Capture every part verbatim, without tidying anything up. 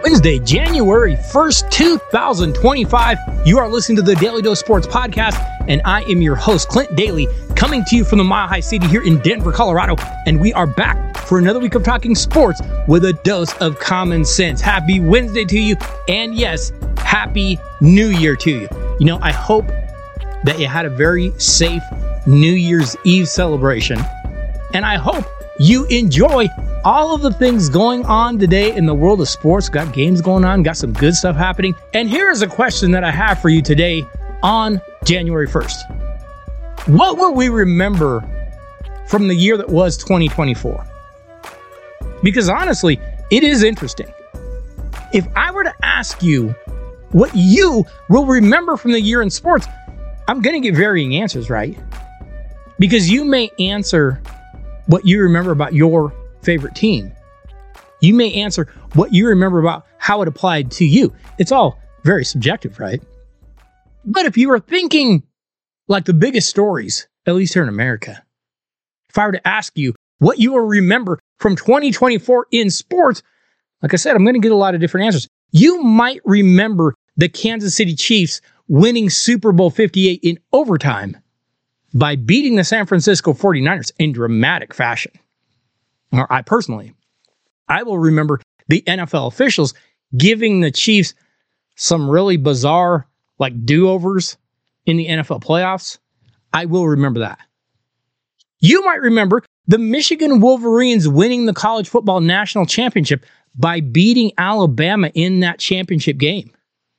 Wednesday, January first, two thousand twenty-five. You are listening to the Daily Dose Sports Podcast, and I am your host, Clint Daly, coming to you from the Mile High City here in Denver, Colorado. And we are back for another week of talking sports with a dose of common sense. Happy Wednesday to you, and yes, Happy New Year to you. You know, I hope that you had a very safe New Year's Eve celebration, and I hope you enjoy all of the things going on today in the world of sports. Got games going on, got some good stuff happening. And here is a question that I have for you today on January first. What will we remember from the year that was twenty twenty-four? Because honestly, it is interesting. If I were to ask you what you will remember from the year in sports, I'm going to get varying answers, right? Because you may answer what you remember about your favorite team. You may answer what you remember about how it applied to you. It's all very subjective, right? But if you were thinking like the biggest stories, at least here in America, if I were to ask you what you will remember from twenty twenty-four in sports, like I said, I'm going to get a lot of different answers. You might remember the Kansas City Chiefs winning Super Bowl fifty-eight in overtime by beating the San Francisco forty-niners in dramatic fashion. Or I personally, I will remember the N F L officials giving the Chiefs some really bizarre, like, do-overs in the N F L playoffs. I will remember that. You might remember the Michigan Wolverines winning the college football national championship by beating Alabama in that championship game.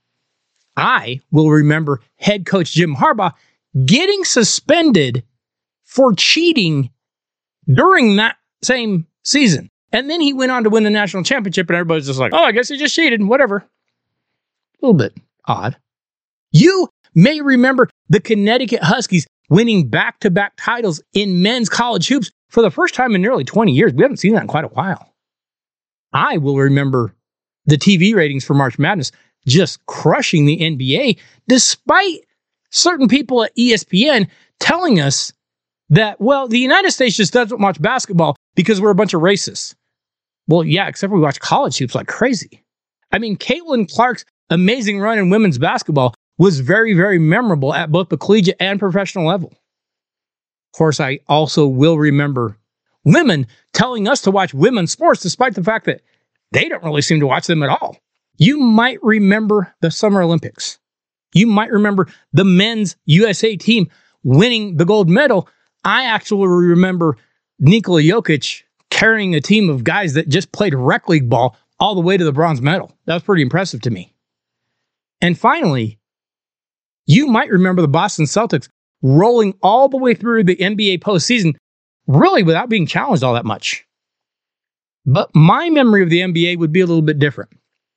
I will remember head coach Jim Harbaugh getting suspended for cheating during that same season. And then he went on to win the national championship, and everybody's just like, oh, I guess he just cheated, whatever. A little bit odd. You may remember the Connecticut Huskies winning back-to-back titles in men's college hoops for the first time in nearly twenty years. We haven't seen that in quite a while. I will remember the T V ratings for March Madness just crushing the N B A, despite certain people at E S P N telling us that, well, the United States just doesn't watch basketball because we're a bunch of racists. Well, yeah, except we watch college hoops like crazy. I mean, Caitlin Clark's amazing run in women's basketball was very, very memorable at both the collegiate and professional level. Of course, I also will remember women telling us to watch women's sports despite the fact that they don't really seem to watch them at all. You might remember the Summer Olympics. You might remember the men's U S A team winning the gold medal. I actually remember Nikola Jokic carrying a team of guys that just played rec league ball all the way to the bronze medal. That was pretty impressive to me. And finally, you might remember the Boston Celtics rolling all the way through the N B A postseason, really without being challenged all that much. But my memory of the N B A would be a little bit different.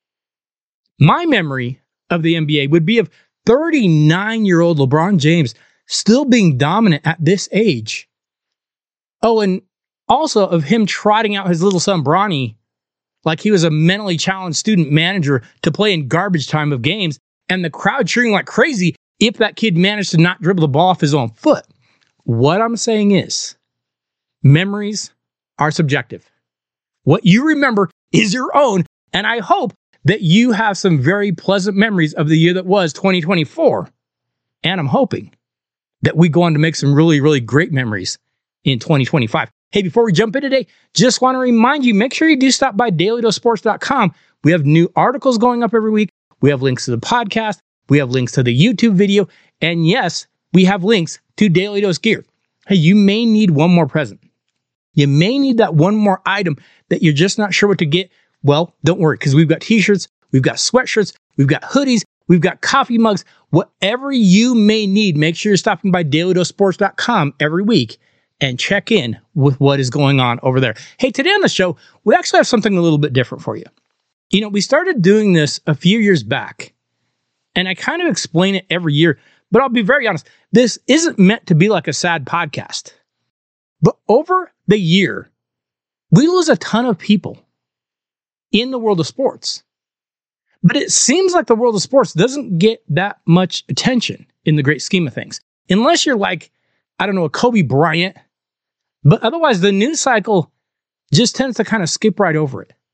My memory of the N B A would be of thirty-nine-year-old LeBron James still being dominant at this age. Oh, and also of him trotting out his little son Bronny like he was a mentally challenged student manager to play in garbage time of games, and the crowd cheering like crazy if that kid managed to not dribble the ball off his own foot. What I'm saying is, memories are subjective. What you remember is your own, and I hope that you have some very pleasant memories of the year that was twenty twenty-four. And I'm hoping that we go on to make some really, really great memories in twenty twenty-five. Hey, before we jump in today, just want to remind you, make sure you do stop by daily dose sports dot com. We have new articles going up every week. We have links to the podcast. We have links to the YouTube video. And yes, we have links to Daily Dose gear. Hey, you may need one more present. You may need that one more item that you're just not sure what to get. Well, don't worry, because we've got t-shirts, we've got sweatshirts, we've got hoodies, we've got coffee mugs. Whatever you may need, make sure you're stopping by daily dose sports dot com every week and check in with what is going on over there. Hey, today on the show, we actually have something a little bit different for you. You know, we started doing this a few years back, and I kind of explain it every year, but I'll be very honest, this isn't meant to be like a sad podcast. But over the year, we lose a ton of people in the world of sports. But it seems like the world of sports doesn't get that much attention in the great scheme of things. Unless you're like, I don't know, a Kobe Bryant. But otherwise, the news cycle just tends to kind of skip right over it.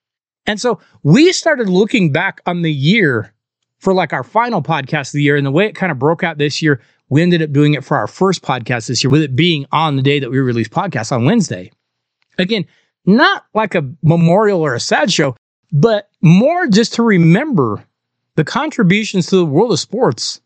And so we started looking back on the year for like our final podcast of the year, and the way it kind of broke out this year, we ended up doing it for our first podcast this year, with it being on the day that we released podcasts on Wednesday. Again, not like a memorial or a sad show, but more just to remember the contributions to the world of sports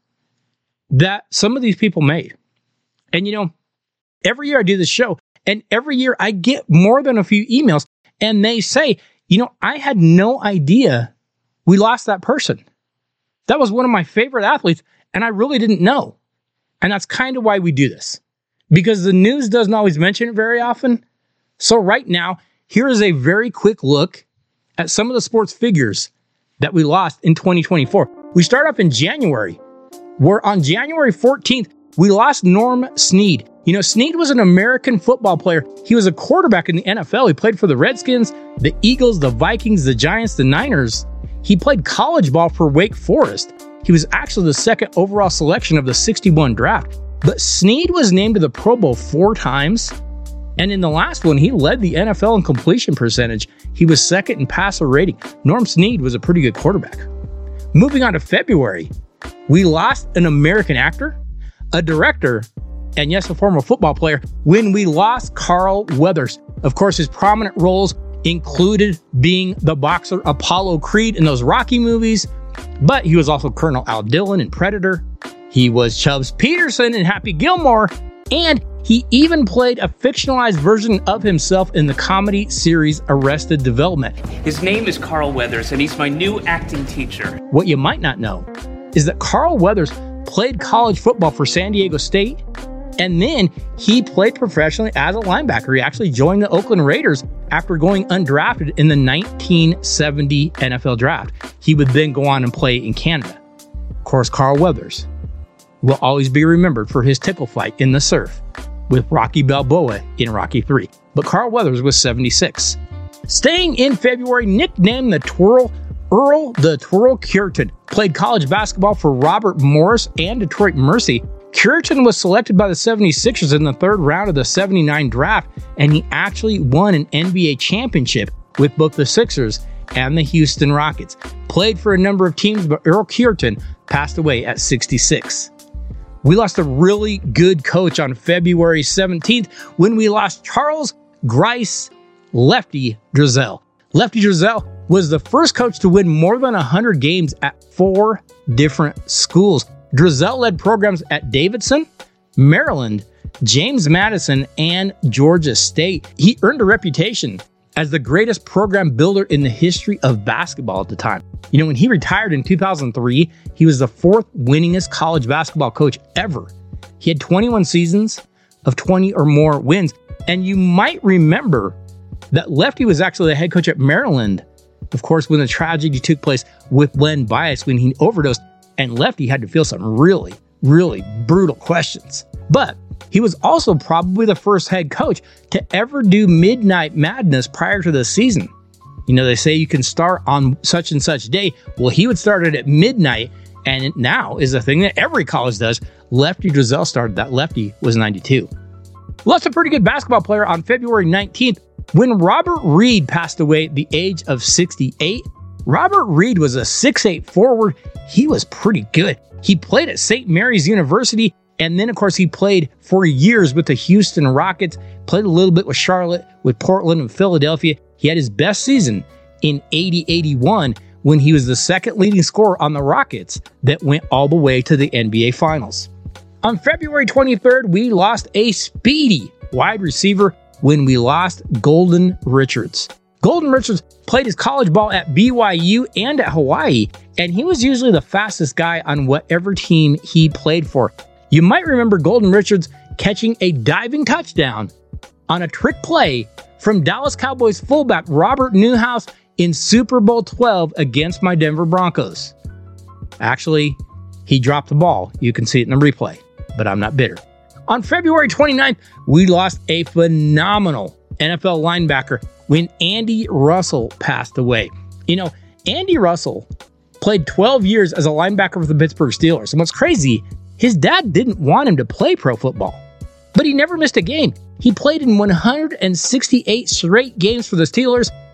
that some of these people made. And you know, every year I do this show, and every year I get more than a few emails, and they say, you know, I had no idea we lost that person. That was one of my favorite athletes, and I really didn't know. And that's kind of why we do this, because the news doesn't always mention it very often. So right now, here is a very quick look at some of the sports figures that we lost in twenty twenty-four. We start off in January, where on January fourteenth, we lost Norm Snead. You know, Snead was an American football player. He was a quarterback in the N F L. He played for the Redskins, the Eagles, the Vikings, the Giants, the Niners. He played college ball for Wake Forest. He was actually the second overall selection of the sixty-one draft. But Snead was named to the Pro Bowl four times. And in the last one, he led the N F L in completion percentage. He was second in passer rating. Norm Snead was a pretty good quarterback. Moving on to February, we lost an American actor, a director, and yes, a former football player, when we lost Carl Weathers. Of course, his prominent roles included being the boxer Apollo Creed in those Rocky movies, but he was also Colonel Al Dillon in Predator. He was Chubbs Peterson in Happy Gilmore, and he even played a fictionalized version of himself in the comedy series Arrested Development. His name is Carl Weathers, and he's my new acting teacher. What you might not know is that Carl Weathers played college football for San Diego State, and then he played professionally as a linebacker. He actually joined the Oakland Raiders after going undrafted in the nineteen seventy N F L draft. He would then go on and play in Canada. Of course, Carl Weathers will always be remembered for his tickle fight in the surf with Rocky Balboa in Rocky three. But Carl Weathers was seventy-six. Staying in February, nicknamed the Twirl, Earl the Twirl Cureton played college basketball for Robert Morris and Detroit Mercy. Cureton was selected by the seventy-sixers in the third round of the seventy-nine draft, and he actually won an N B A championship with both the Sixers and the Houston Rockets. Played for a number of teams, but Earl Cureton passed away at sixty-six. We lost a really good coach on February seventeenth when we lost Charles Grice Lefty Driesell. Lefty Driesell was the first coach to win more than one hundred games at four different schools. Driesell led programs at Davidson, Maryland, James Madison, and Georgia State. He earned a reputation as the greatest program builder in the history of basketball at the time. You know, when he retired in two thousand three, he was the fourth winningest college basketball coach ever. He had twenty-one seasons of twenty or more wins. And you might remember that Lefty was actually the head coach at Maryland, of course, when the tragedy took place with Len Bias when he overdosed, and Lefty had to field some really, really brutal questions. But he was also probably the first head coach to ever do Midnight Madness prior to the season. You know, they say you can start on such and such day. Well, he would start it at midnight, and it now is a thing that every college does. Lefty Driesell started that. Lefty was ninety-two. Lost a pretty good basketball player on February nineteenth when Robert Reed passed away at the age of sixty-eight. Robert Reed was a six eight forward. He was pretty good. He played at Saint Mary's University, and then, of course, he played for years with the Houston Rockets, played a little bit with Charlotte, with Portland, and Philadelphia. He had his best season in eighty eighty-one when he was the second leading scorer on the Rockets that went all the way to the N B A Finals. On February twenty-third, we lost a speedy wide receiver when we lost Golden Richards. Golden Richards played his college ball at B Y U and at Hawaii, and he was usually the fastest guy on whatever team he played for. You might remember Golden Richards catching a diving touchdown on a trick play from Dallas Cowboys fullback Robert Newhouse in Super Bowl twelve against my Denver Broncos. Actually, he dropped the ball. You can see it in the replay, but I'm not bitter. On February twenty-ninth, we lost a phenomenal N F L linebacker when Andy Russell passed away. You know, Andy Russell played twelve years as a linebacker for the Pittsburgh Steelers. And what's crazy, his dad didn't want him to play pro football, but he never missed a game. He played in one hundred sixty-eight straight games for the Steelers.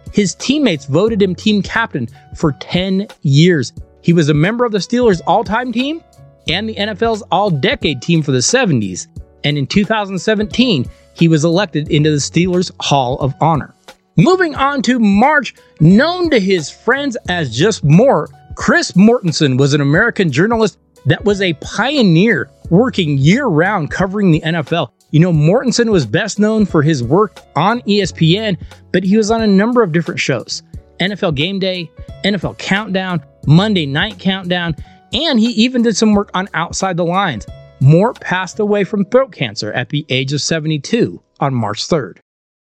His teammates voted him team captain for ten years. He was a member of the Steelers' all-time team and the N F L's all-decade team for the seventies. And in two thousand seventeen, he was elected into the Steelers Hall of Honor. Moving on to March, known to his friends as just Mort, Chris Mortensen was an American journalist that was a pioneer working year-round covering the N F L. You know, Mortensen was best known for his work on E S P N, but he was on a number of different shows. N F L Game Day, N F L Countdown, Monday Night Countdown, and he even did some work on Outside the Lines. Mort passed away from throat cancer at the age of seventy-two on March third.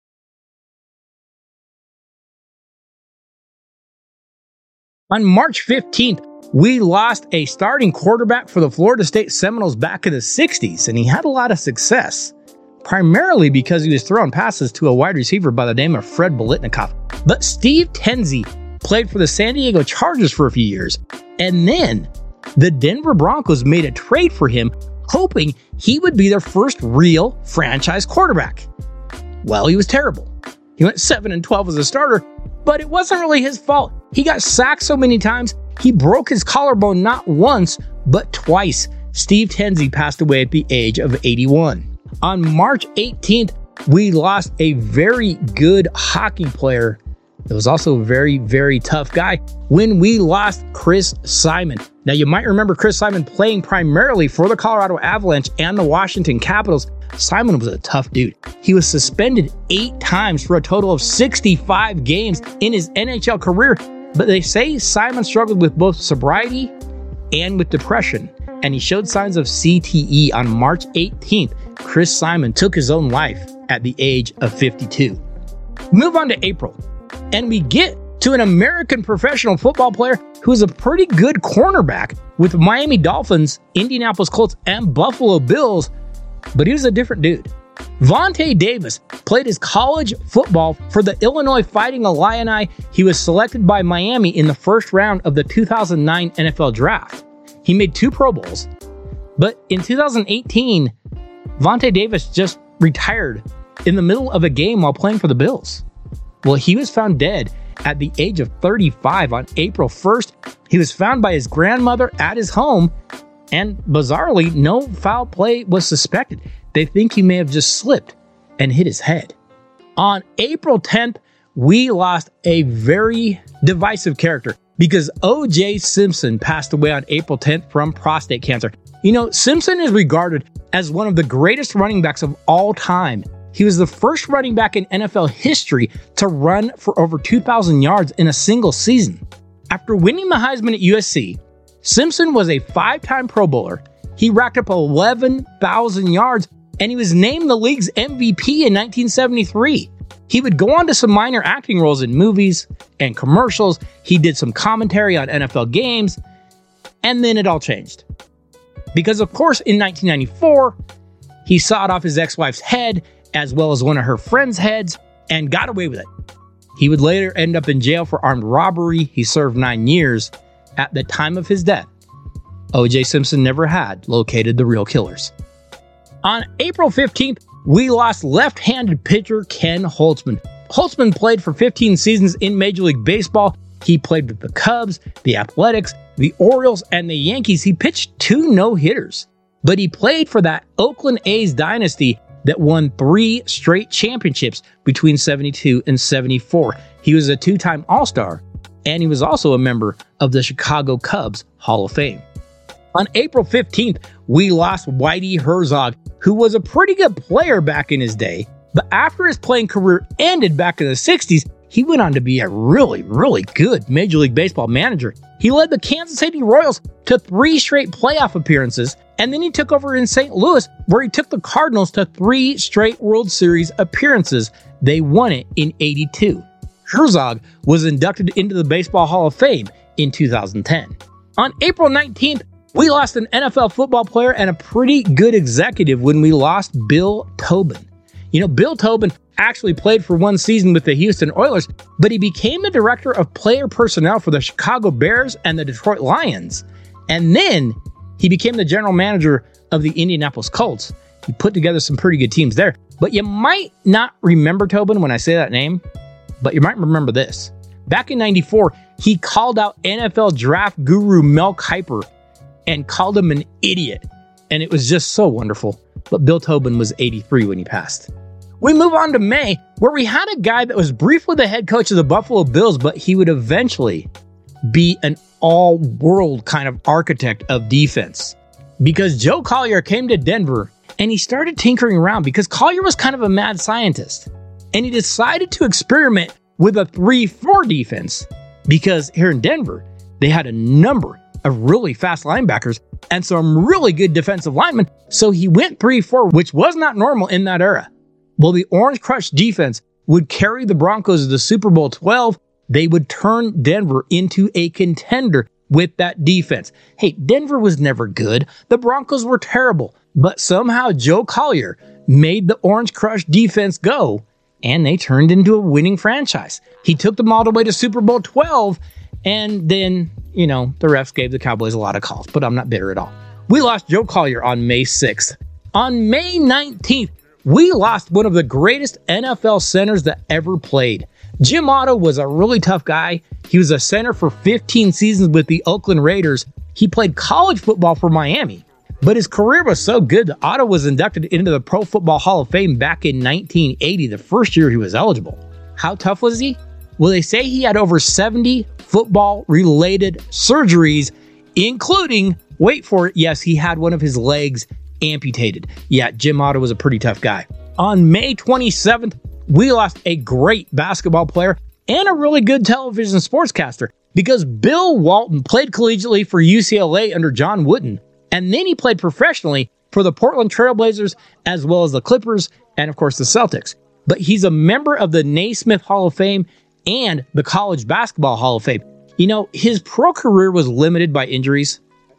On March fifteenth, we lost a starting quarterback for the Florida State Seminoles back in the sixties, and he had a lot of success, primarily because he was throwing passes to a wide receiver by the name of Fred Biletnikoff. But Steve Tenzi played for the San Diego Chargers for a few years, and then the Denver Broncos made a trade for him, hoping he would be their first real franchise quarterback. Well, he was terrible. He went seven and twelve as a starter, but it wasn't really his fault. He got sacked so many times, he broke his collarbone not once, but twice. Steve Tenzi passed away at the age of eighty-one. On March eighteenth, we lost a very good hockey player. It was also a very, very tough guy when we lost Chris Simon. Now, you might remember Chris Simon playing primarily for the Colorado Avalanche and the Washington Capitals. Simon was a tough dude. He was suspended eight times for a total of sixty-five games in his N H L career. But they say Simon struggled with both sobriety and with depression, and he showed signs of C T E. On March eighteenth. Chris Simon took his own life at the age of fifty-two. Move on to April, and we get to an American professional football player who is a pretty good cornerback with Miami Dolphins, Indianapolis Colts, and Buffalo Bills, but he was a different dude. Vontae Davis played his college football for the Illinois Fighting Illini. He was selected by Miami in the first round of the two thousand nine N F L Draft. He made two Pro Bowls, but in two thousand eighteen, Vontae Davis just retired in the middle of a game while playing for the Bills. Well, he was found dead at the age of thirty-five on April first. He was found by his grandmother at his home, and bizarrely, no foul play was suspected. They think he may have just slipped and hit his head. On April tenth, we lost a very divisive character because O J Simpson passed away on April tenth from prostate cancer. You know, Simpson is regarded as one of the greatest running backs of all time. He was the first running back in N F L history to run for over two thousand yards in a single season. After winning the Heisman at U S C, Simpson was a five-time Pro Bowler. He racked up eleven thousand yards, and he was named the league's M V P in nineteen seventy-three. He would go on to some minor acting roles in movies and commercials. He did some commentary on N F L games, and then it all changed. Because, of course, in nineteen ninety-four, he sawed off his ex-wife's head, as well as one of her friends' heads, and got away with it. He would later end up in jail for armed robbery. He served nine years. At the time of his death, O J Simpson never had located the real killers. On April fifteenth, we lost left-handed pitcher Ken Holtzman. Holtzman played for fifteen seasons in Major League Baseball. He played with the Cubs, the Athletics, the Orioles, and the Yankees. He pitched two no-hitters, but he played for that Oakland A's dynasty that won three straight championships between seventy-two and seventy-four. He was a two-time All-Star, and he was also a member of the Chicago Cubs Hall of Fame. On April fifteenth, we lost Whitey Herzog, who was a pretty good player back in his day, but after his playing career ended back in the sixties, he went on to be a really, really good Major League Baseball manager. He led the Kansas City Royals to three straight playoff appearances, and then he took over in Saint Louis, where he took the Cardinals to three straight World Series appearances. They won it in eighty-two. Herzog was inducted into the Baseball Hall of Fame in two thousand ten. On April nineteenth, we lost an N F L football player and a pretty good executive when we lost Bill Tobin. You know, Bill Tobin actually played for one season with the Houston Oilers, but he became the director of player personnel for the Chicago Bears and the Detroit Lions. And then he became the general manager of the Indianapolis Colts. He put together some pretty good teams there. But you might not remember Tobin when I say that name, But you might remember this. Back in ninety-four, he called out N F L draft guru Mel Kiper and called him an idiot. And it was just so wonderful. But Bill Tobin was eighty-three when he passed. We move on to May, where we had a guy that was briefly the head coach of the Buffalo Bills, but he would eventually be an all-world kind of architect of defense. Because Joe Collier came to Denver and he started tinkering around because Collier was kind of a mad scientist. And he decided to experiment with a three four defense because here in Denver, they had a number of really fast linebackers and some really good defensive linemen. So he went three four, which was not normal in that era. Well, the Orange Crush defense would carry the Broncos to the Super Bowl twelve. They would turn Denver into a contender with that defense. Hey, Denver was never good. The Broncos were terrible. But somehow Joe Collier made the Orange Crush defense go, and they turned into a winning franchise. He took them all the way to Super Bowl twelve, and then, you know, the refs gave the Cowboys a lot of calls, but I'm not bitter at all. We lost Joe Collier on May sixth. On May nineteenth, we lost one of the greatest N F L centers that ever played. Jim Otto was a really tough guy. He was a center for fifteen seasons with the Oakland Raiders. He played college football for Miami, but his career was so good that Otto was inducted into the Pro Football Hall of Fame back in nineteen eighty, the first year he was eligible. How tough was he? Well, they say he had over seventy football-related surgeries, including, wait for it, yes, he had one of his legs amputated. Yeah, Jim Otto was a pretty tough guy. On May twenty-seventh, we lost a great basketball player and a really good television sportscaster because Bill Walton played collegiately for U C L A under John Wooden, and then he played professionally for the Portland Trailblazers as well as the Clippers and, of course, the Celtics. But he's a member of the Naismith Hall of Fame and the College Basketball Hall of Fame. You know, his pro career was limited by injuries,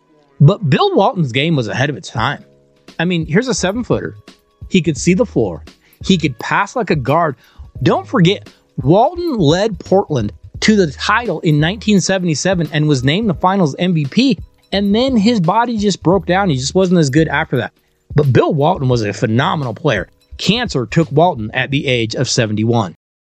but Bill Walton's game was ahead of its time. I mean, here's a seven-footer. He could see the floor. He could pass like a guard. Don't forget, Walton led Portland to the title in nineteen seventy-seven and was named the finals M V P. And then his body just broke down. He just wasn't as good after that. But Bill Walton was a phenomenal player. Cancer took Walton at the age of seventy-one.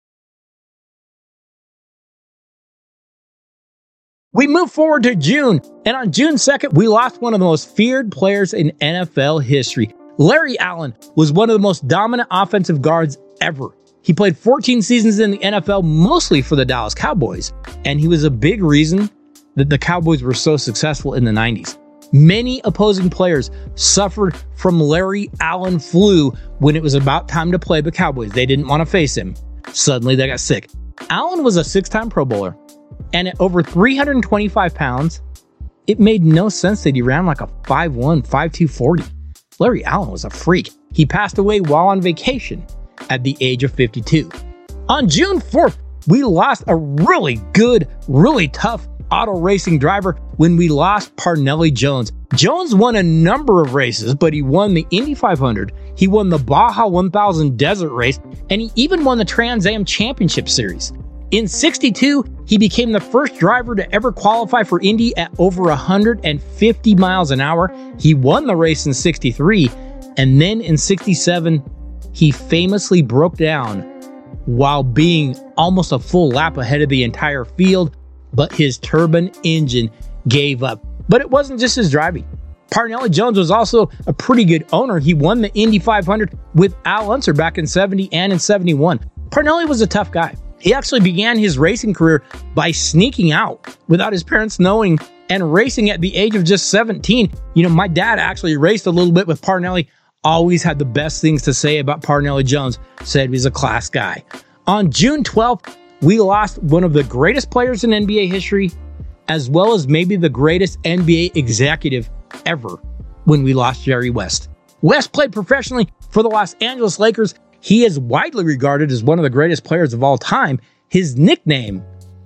We move forward to June, and on June second, we lost one of the most feared players in N F L history. Larry Allen was one of the most dominant offensive guards ever. He played fourteen seasons in the N F L, mostly for the Dallas Cowboys, and he was a big reason that the Cowboys were so successful in the nineties. Many opposing players suffered from Larry Allen flu when it was about time to play the Cowboys. They didn't want to face him. Suddenly, they got sick. Allen was a six-time Pro Bowler, and at over three hundred twenty-five pounds, it made no sense that he ran like a five one, five two forty. Larry Allen was a freak. He passed away while on vacation at the age of fifty-two. On June fourth, we lost a really good, really tough auto racing driver when we lost Parnelli Jones. Jones won a number of races, but he won the Indy five hundred, he won the Baja one thousand Desert Race, and he even won the Trans Am Championship Series. In sixty-two, he became the first driver to ever qualify for Indy at over one hundred fifty miles an hour. He won the race in sixty-three, and then in sixty-seven, he famously broke down while being almost a full lap ahead of the entire field, but his turbine engine gave up. But it wasn't just his driving. Parnelli Jones was also a pretty good owner. He won the Indy five hundred with Al Unser back in seventy and in seventy-one. Parnelli was a tough guy. He actually began his racing career by sneaking out without his parents knowing and racing at the age of just seventeen. You know, my dad actually raced a little bit with Parnelli, always had the best things to say about Parnelli Jones, said he's a class guy. On June twelfth, we lost one of the greatest players in N B A history, as well as maybe the greatest N B A executive ever when we lost Jerry West. West played professionally for the Los Angeles Lakers. He is widely regarded as one of the greatest players of all time. His nickname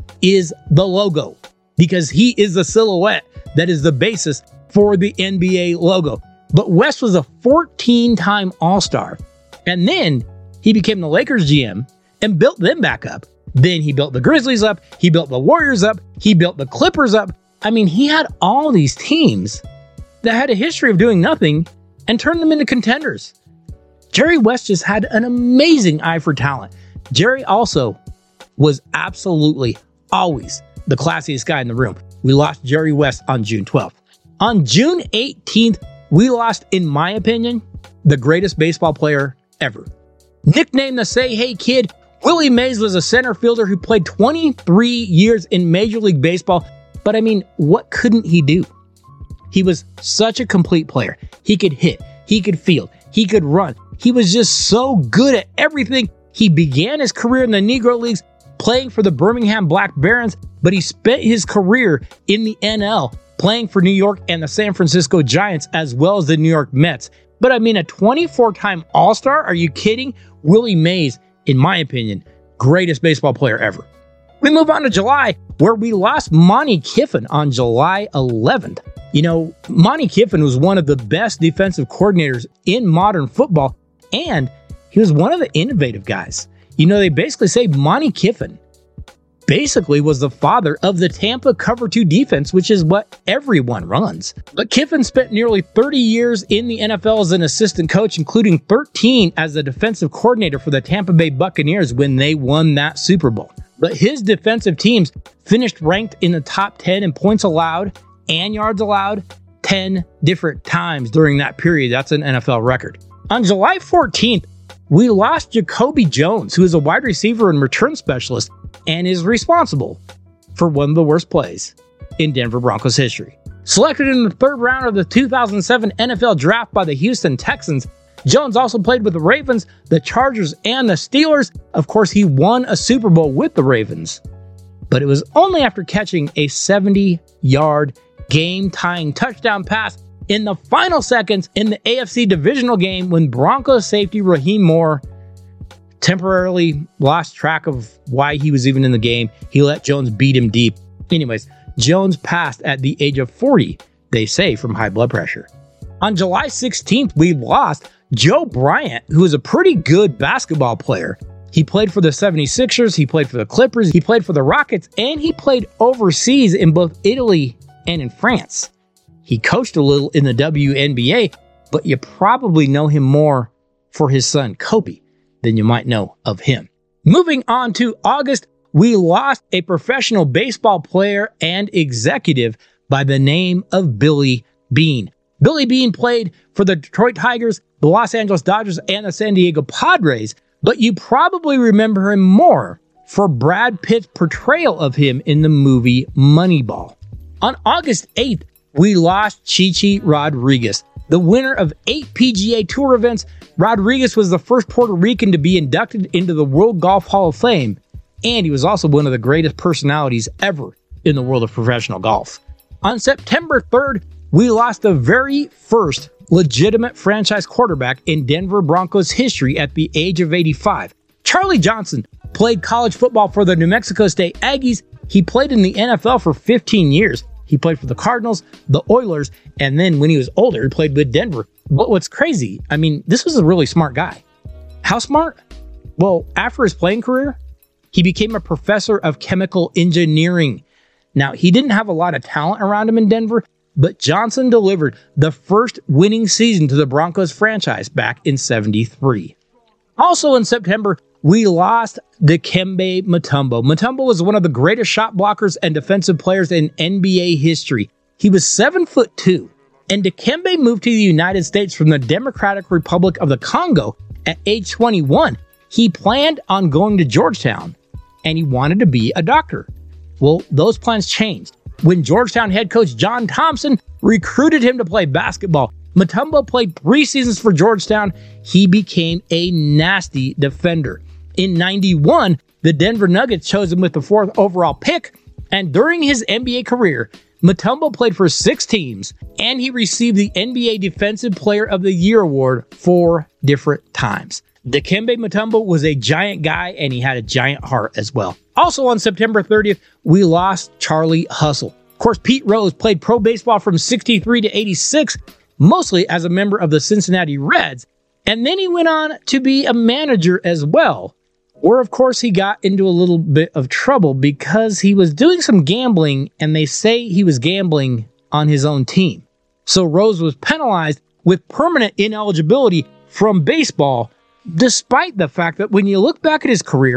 is the Logo because he is the silhouette that is the basis for the N B A logo. But West was a fourteen-time All-Star. And then he became the Lakers G M and built them back up. Then he built the Grizzlies up. He built the Warriors up. He built the Clippers up. I mean, he had all these teams that had a history of doing nothing and turned them into contenders. Jerry West just had an amazing eye for talent. Jerry also was absolutely always the classiest guy in the room. We lost Jerry West on June twelfth. On June eighteenth, we lost, in my opinion, the greatest baseball player ever. Nicknamed the Say Hey Kid, Willie Mays was a center fielder who played twenty-three years in Major League Baseball. But I mean, what couldn't he do? He was such a complete player. He could hit, he could field, he could run. He was just so good at everything. He began his career in the Negro Leagues playing for the Birmingham Black Barons, but he spent his career in the N L playing for New York and the San Francisco Giants, as well as the New York Mets. But I mean, a twenty-four-time All-Star? Are you kidding? Willie Mays, in my opinion, greatest baseball player ever. We move on to July, where we lost Monte Kiffin on July eleventh. You know, Monte Kiffin was one of the best defensive coordinators in modern football, and he was one of the innovative guys. You know, they basically say Monte Kiffin basically was the father of the Tampa Cover two defense, which is what everyone runs. But Kiffin spent nearly thirty years in the N F L as an assistant coach, including thirteen as the defensive coordinator for the Tampa Bay Buccaneers when they won that Super Bowl. But his defensive teams finished ranked in the top ten in points allowed and yards allowed ten different times during that period. That's an N F L record. On July fourteenth, we lost Jacoby Jones, who is a wide receiver and return specialist and is responsible for one of the worst plays in Denver Broncos history. Selected in the third round of the two thousand seven N F L Draft by the Houston Texans, Jones also played with the Ravens, the Chargers, and the Steelers. Of course, he won a Super Bowl with the Ravens, but it was only after catching a seventy-yard game-tying touchdown pass in the final seconds in the A F C divisional game when Broncos safety Raheem Moore temporarily lost track of why he was even in the game. He let Jones beat him deep. Anyways, Jones passed at the age of forty, they say, from high blood pressure. On July sixteenth, we lost Joe Bryant, who was a pretty good basketball player. He played for the seventy-sixers, he played for the Clippers, he played for the Rockets, and he played overseas in both Italy and in France. He coached a little in the W N B A, but you probably know him more for his son Kobe than you might know of him. Moving on to August, we lost a professional baseball player and executive by the name of Billy Beane. Billy Beane played for the Detroit Tigers, the Los Angeles Dodgers, and the San Diego Padres, but you probably remember him more for Brad Pitt's portrayal of him in the movie Moneyball. On August eighth, we lost Chichi Rodriguez. The winner of eight P G A Tour events, Rodriguez was the first Puerto Rican to be inducted into the World Golf Hall of Fame, and he was also one of the greatest personalities ever in the world of professional golf. On September third, we lost the very first legitimate franchise quarterback in Denver Broncos history at the age of eighty-five. Charlie Johnson played college football for the New Mexico State Aggies. He played in the N F L for fifteen years. He played for the Cardinals, the Oilers, and then when he was older, he played with Denver. But what's crazy, I mean, this was a really smart guy. How smart? Well, after his playing career, he became a professor of chemical engineering. Now, he didn't have a lot of talent around him in Denver, but Johnson delivered the first winning season to the Broncos franchise back in seventy-three. Also in September, we lost Dikembe Mutombo. Mutombo was one of the greatest shot blockers and defensive players in N B A history. He was seven foot two, and Dikembe moved to the United States from the Democratic Republic of the Congo at age twenty-one. He planned on going to Georgetown, and he wanted to be a doctor. Well, those plans changed when Georgetown head coach John Thompson recruited him to play basketball. Mutombo played three seasons for Georgetown. He became a nasty defender. In ninety-one, the Denver Nuggets chose him with the fourth overall pick, and during his N B A career, Mutombo played for six teams, and he received the N B A Defensive Player of the Year award four different times. Dikembe Mutombo was a giant guy, and he had a giant heart as well. Also on September thirtieth, we lost Charlie Hustle. Of course, Pete Rose played pro baseball from sixty-three to eighty-six, mostly as a member of the Cincinnati Reds, and then he went on to be a manager as well, where of course he got into a little bit of trouble because he was doing some gambling, and they say he was gambling on his own team. So Rose was penalized with permanent ineligibility from baseball, despite the fact that when you look back at his career,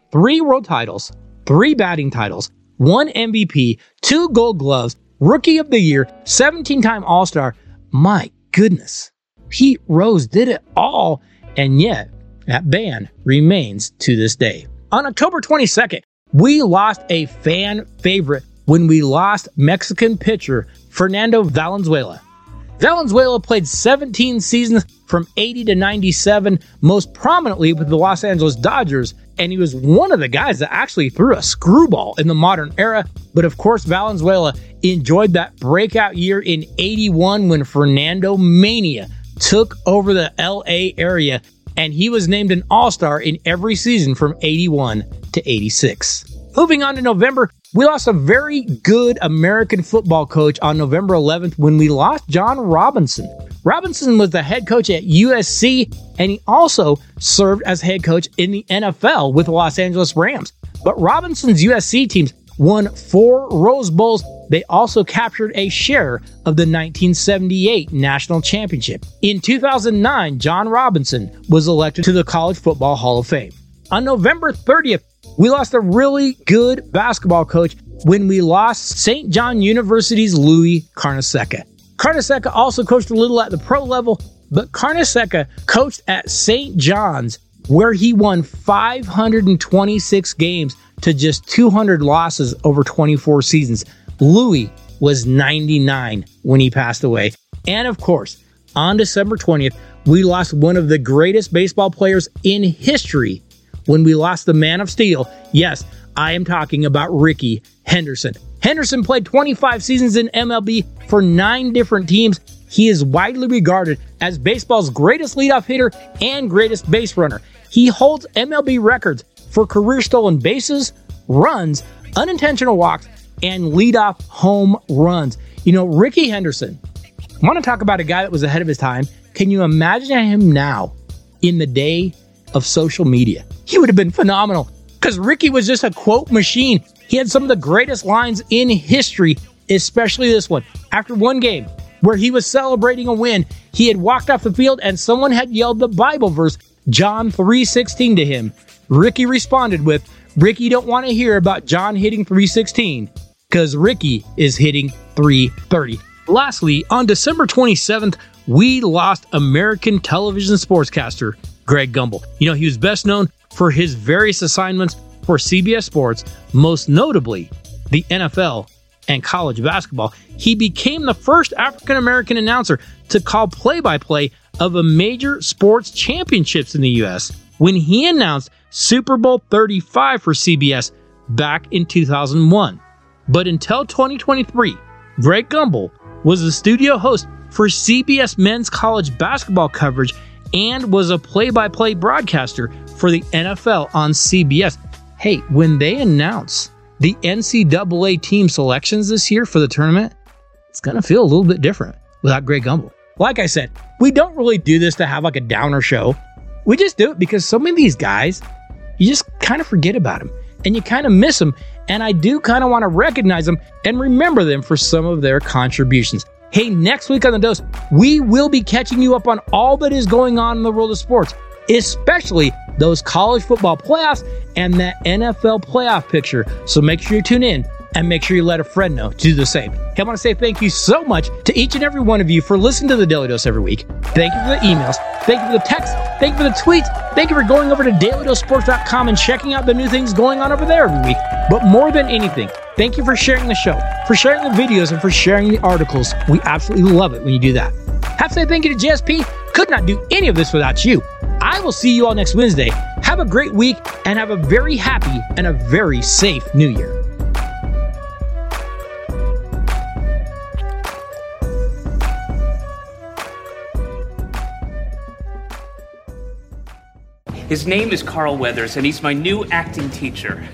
three world titles, three batting titles, one M V P, two gold gloves, rookie of the year, seventeen-time All-Star. My goodness. Pete Rose did it all, and yet that band remains to this day. On October twenty-second, we lost a fan favorite when we lost Mexican pitcher Fernando Valenzuela. Valenzuela played seventeen seasons from eighty to ninety-seven, most prominently with the Los Angeles Dodgers, and he was one of the guys that actually threw a screwball in the modern era. But of course, Valenzuela enjoyed that breakout year in eighty-one when Fernando Mania took over the L A area, and he was named an All-Star in every season from eighty-one to eighty-six. Moving on to November, we lost a very good American football coach on November eleventh when we lost John Robinson. Robinson was the head coach at U S C, and he also served as head coach in the N F L with the Los Angeles Rams. But Robinson's U S C teams won four Rose Bowls. They also captured a share of the nineteen seventy-eight National Championship. In two thousand nine, John Robinson was elected to the College Football Hall of Fame. On November thirtieth, we lost a really good basketball coach when we lost Saint John University's Louis Carnesecca. Carnesecca also coached a little at the pro level, but Carnesecca coached at Saint John's, where he won five hundred twenty-six games to just two hundred losses over twenty-four seasons. Louis was ninety-nine when he passed away. And of course, on December twentieth, we lost one of the greatest baseball players in history when we lost the Man of Steel. Yes, I am talking about Rickey Henderson. Henderson played twenty-five seasons in M L B for nine different teams. He is widely regarded as baseball's greatest leadoff hitter and greatest base runner. He holds M L B records for career stolen bases, runs, unintentional walks, and leadoff home runs. You know, Rickey Henderson, I want to talk about a guy that was ahead of his time. Can you imagine him now in the day of social media? He would have been phenomenal because Rickey was just a quote machine. He had some of the greatest lines in history, especially this one. After one game where he was celebrating a win, he had walked off the field and someone had yelled the Bible verse, John three sixteen, to him. Rickey responded with, Rickey don't want to hear about John hitting three sixteen because Rickey is hitting three thirty. Lastly, on December twenty-seventh, we lost American television sportscaster Greg Gumbel. You know, he was best known for his various assignments for C B S Sports, most notably the N F L and college basketball. He became the first African-American announcer to call play-by-play of a major sports championships in the U S when he announced Super Bowl thirty-five for C B S back in two thousand one. But until twenty twenty-three, Greg Gumbel was the studio host for C B S men's college basketball coverage and was a play-by-play broadcaster for the N F L on C B S. Hey, when they announce the N C double A team selections this year for the tournament, it's going to feel a little bit different without Greg Gumbel. Like I said, we don't really do this to have like a downer show. We just do it because so many of these guys, you just kind of forget about them and you kind of miss them. And I do kind of want to recognize them and remember them for some of their contributions. Hey, next week on The Dose, we will be catching you up on all that is going on in the world of sports, especially those college football playoffs and that N F L playoff picture. So make sure you tune in and make sure you let a friend know to do the same. Hey, I want to say thank you so much to each and every one of you for listening to the Daily Dose every week. Thank you for the emails. Thank you for the texts. Thank you for the tweets. Thank you for going over to daily dose sports dot com and checking out the new things going on over there every week. But more than anything, thank you for sharing the show, for sharing the videos, and for sharing the articles. We absolutely love it when you do that. Have to say thank you to J S P. Could not do any of this without you. I will see you all next Wednesday. Have a great week and have a very happy and a very safe New Year. His name is Carl Weathers, and he's my new acting teacher.